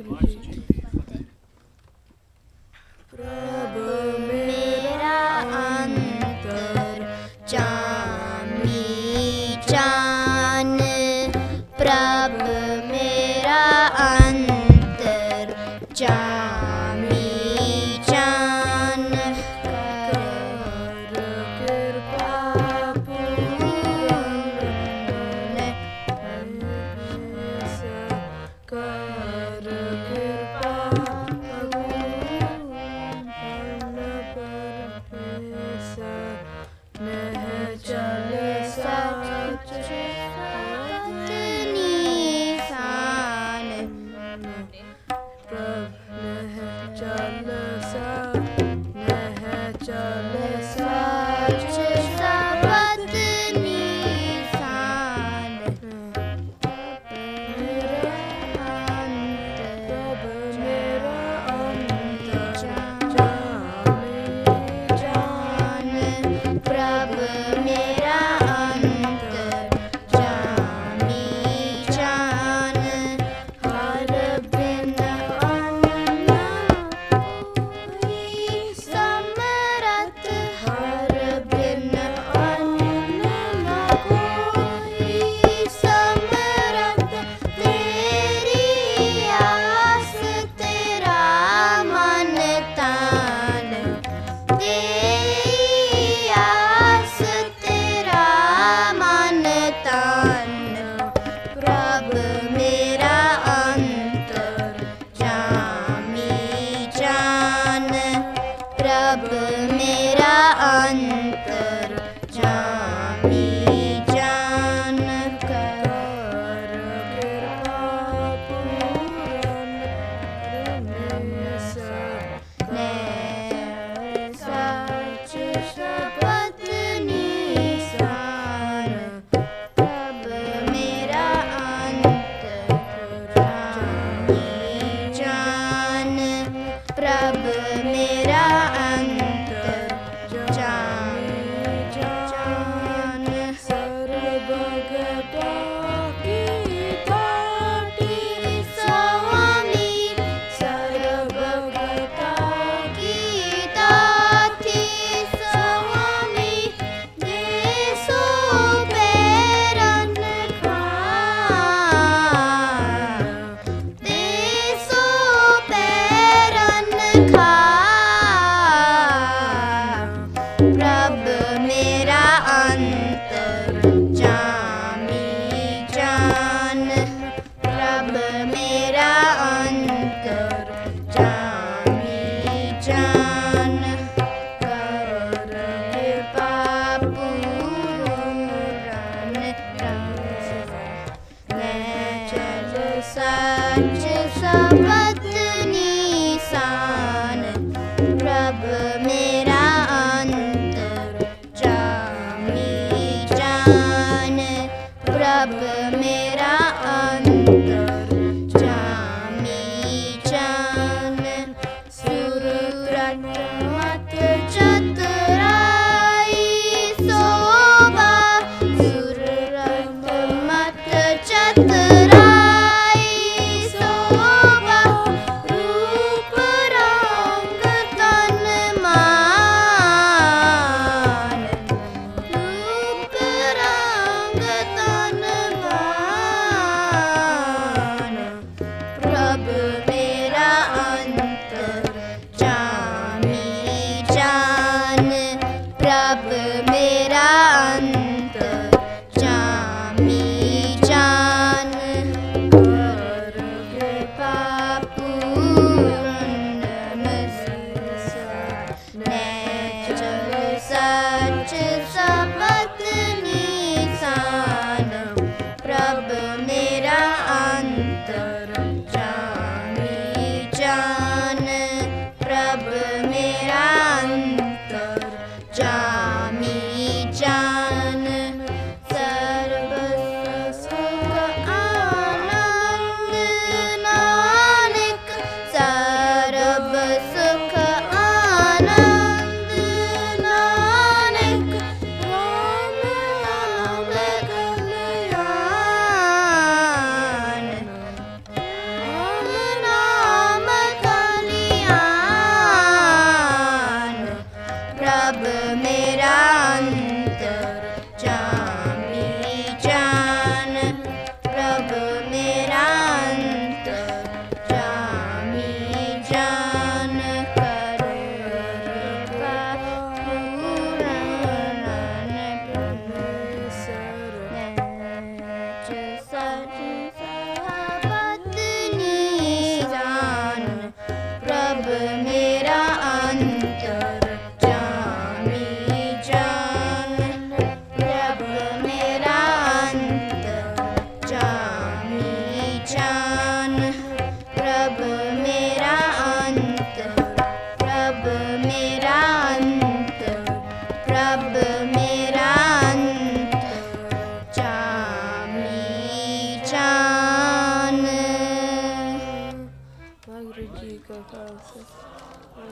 प्रभु मेरा अंतर चामी चान, प्रभु मेरा अंतर चामी चान, कर कृपा पूर्ण कर कृपा चल सच निशान, चल सच सबत निशान, मेरा अंत जान, प्रभु मेरा अंतर जामी जान, हर बिन अन्ना कोई समरथ, हर बिन अन्ना कोई समरथ, तेरी आस तेरा मन तान, तेरी आस तेरा मन तान, प्रभु मेरा अंतर जामी जान, प्रभु मेरा अंतर जामी जान, कर कृपा पूर्ण सच शपथ निशान, प्रभु मेरा अंतर जामी जान, प्रभु मेरा अंतर जामी जान, सर्वगता की दाटी स्वामी, सर्वगता की दाटी स्वामी, देसो पेरन खान, देसो पेरन खान, प्रभु मेरा अंतर जामी जान, प्रभु मेरा अंतर जामी जान, कर कृपा पूर्ण चल सच सबत निशान, प्रभु मेरा अंतर जामी जान, प्रभु मेरा अंतर जामी जान, सुरत मत चतुराई शोभा, सुरत मत चतुराई शोभा, रूप रंग तन मान, रूप रंग तन मान, प्रभु मेरा अंतर जामी जान, प्रभु मेरा अंतर जामी जान, कर कृपा पूर्ण चल सच सबत निशान, प्रभु मेरा अंतर जामी जान, प्रभु मेरा अंतर जामी जान, सर्व सुख आनंद नानक, सर्व सुख आनंद नानक, राम नाम कल्याण, वाहिगुरु जी का खालसा